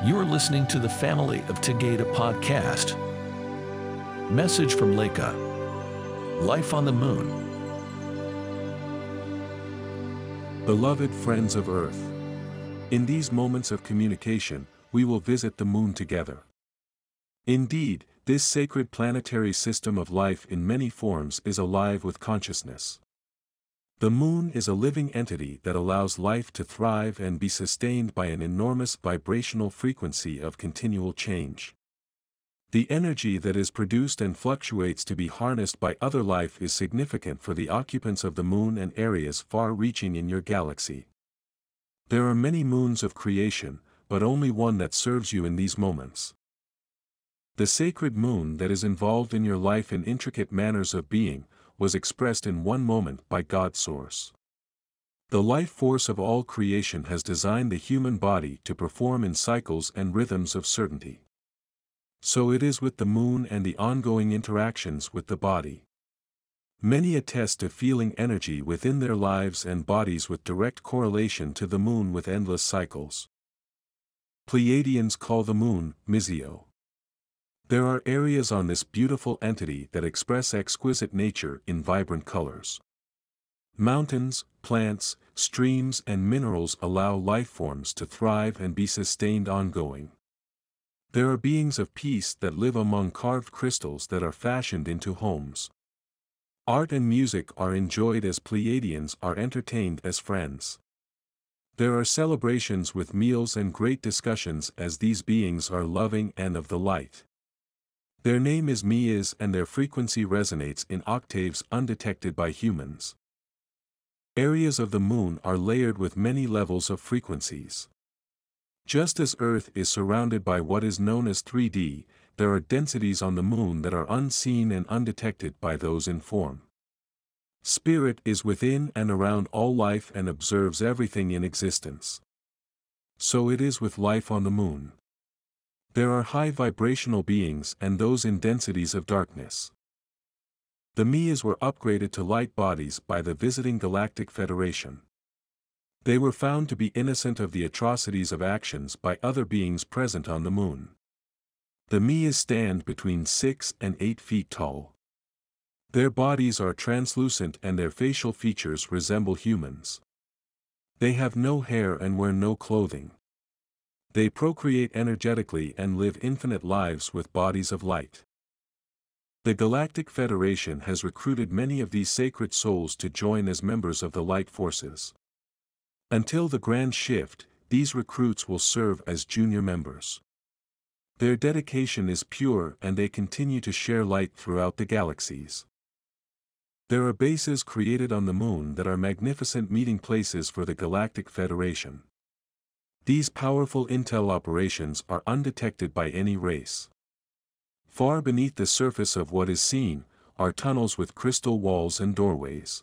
You're listening to the Family of Tagada podcast. Message from Leica. Life on the Moon. Beloved friends of Earth, in these moments of communication, we will visit the Moon together. Indeed, this sacred planetary system of life in many forms is alive with consciousness. The Moon is a living entity that allows life to thrive and be sustained by an enormous vibrational frequency of continual change. The energy that is produced and fluctuates to be harnessed by other life is significant for the occupants of the Moon and areas far-reaching in your galaxy. There are many moons of creation, but only one that serves you in these moments. The sacred Moon that is involved in your life in intricate manners of being, was expressed in one moment by God Source. The life force of all creation has designed the human body to perform in cycles and rhythms of certainty. So it is with the Moon and the ongoing interactions with the body. Many attest to feeling energy within their lives and bodies with direct correlation to the Moon with endless cycles. Pleiadians call the Moon Mizio. There are areas on this beautiful entity that express exquisite nature in vibrant colors. Mountains, plants, streams and minerals allow life forms to thrive and be sustained ongoing. There are beings of peace that live among carved crystals that are fashioned into homes. Art and music are enjoyed as Pleiadians are entertained as friends. There are celebrations with meals and great discussions as these beings are loving and of the light. Their name is Mi-is and their frequency resonates in octaves undetected by humans. Areas of the Moon are layered with many levels of frequencies. Just as Earth is surrounded by what is known as 3D, there are densities on the Moon that are unseen and undetected by those in form. Spirit is within and around all life and observes everything in existence. So it is with life on the Moon. There are high vibrational beings and those in densities of darkness. The Mi-is were upgraded to light bodies by the visiting Galactic Federation. They were found to be innocent of the atrocities of actions by other beings present on the Moon. The Mi-is stand between 6 and 8 feet tall. Their bodies are translucent and their facial features resemble humans. They have no hair and wear no clothing. They procreate energetically and live infinite lives with bodies of light. The Galactic Federation has recruited many of these sacred souls to join as members of the light forces. Until the Grand Shift, these recruits will serve as junior members. Their dedication is pure and they continue to share light throughout the galaxies. There are bases created on the Moon that are magnificent meeting places for the Galactic Federation. These powerful intel operations are undetected by any race. Far beneath the surface of what is seen, are tunnels with crystal walls and doorways.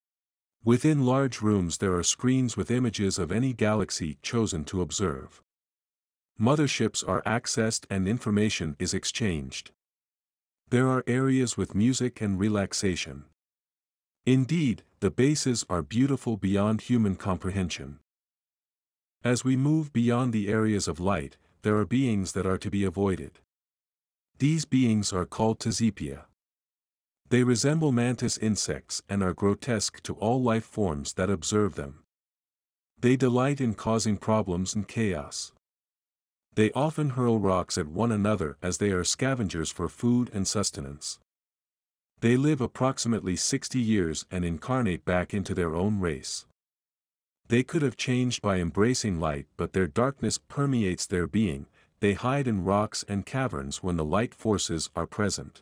Within large rooms there are screens with images of any galaxy chosen to observe. Motherships are accessed and information is exchanged. There are areas with music and relaxation. Indeed, the bases are beautiful beyond human comprehension. As we move beyond the areas of light, there are beings that are to be avoided. These beings are called Tzipia. They resemble mantis insects and are grotesque to all life forms that observe them. They delight in causing problems and chaos. They often hurl rocks at one another as they are scavengers for food and sustenance. They live approximately 60 years and incarnate back into their own race. They could have changed by embracing light, but their darkness permeates their being. They hide in rocks and caverns when the light forces are present.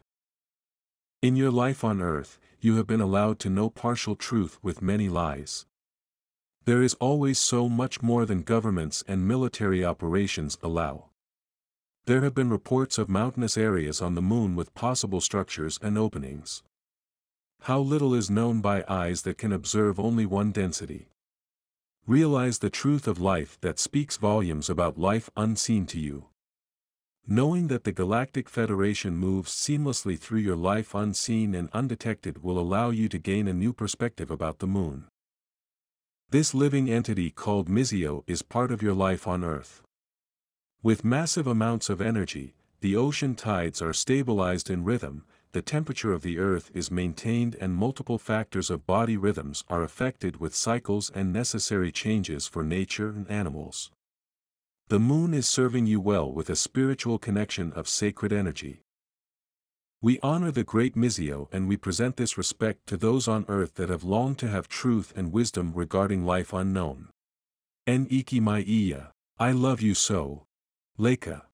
In your life on Earth, you have been allowed to know partial truth with many lies. There is always so much more than governments and military operations allow. There have been reports of mountainous areas on the Moon with possible structures and openings. How little is known by eyes that can observe only one density. Realize the truth of life that speaks volumes about life unseen to you. Knowing that the Galactic Federation moves seamlessly through your life unseen and undetected will allow you to gain a new perspective about the Moon. This living entity called Mizio is part of your life on Earth. With massive amounts of energy, the ocean tides are stabilized in rhythm, the temperature of the earth is maintained and multiple factors of body rhythms are affected with cycles and necessary changes for nature and animals. The moon is serving you well with a spiritual connection of sacred energy. We honor the great Mizio and we present this respect to those on earth that have longed to have truth and wisdom regarding life unknown. En iki mai iya, I love you so. Leka.